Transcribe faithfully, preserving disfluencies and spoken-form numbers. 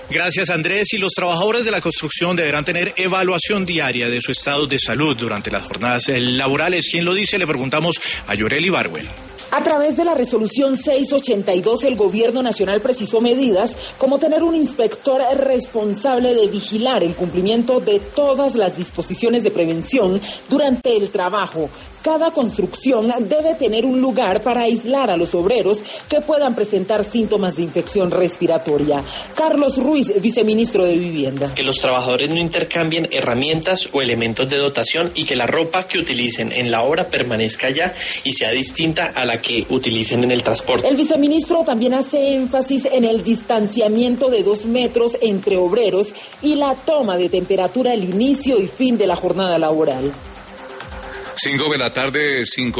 Gracias, Andrés. Y los trabajadores de la construcción deberán tener evaluación diaria de su estado de salud durante las jornadas laborales. ¿Quién lo dice? Le preguntamos a Yoreli Barwell. A través de la resolución seiscientos ochenta y dos, el Gobierno Nacional precisó medidas como tener un inspector responsable de vigilar el cumplimiento de todas las disposiciones de prevención durante el trabajo. Cada construcción debe tener un lugar para aislar a los obreros que puedan presentar síntomas de infección respiratoria. Carlos Ruiz, viceministro de Vivienda. Que los trabajadores no intercambien herramientas o elementos de dotación y que la ropa que utilicen en la obra permanezca allá y sea distinta a la que utilicen en el transporte. El viceministro también hace énfasis en el distanciamiento de dos metros entre obreros y la toma de temperatura al inicio y fin de la jornada laboral. Cinco de la tarde, cinco.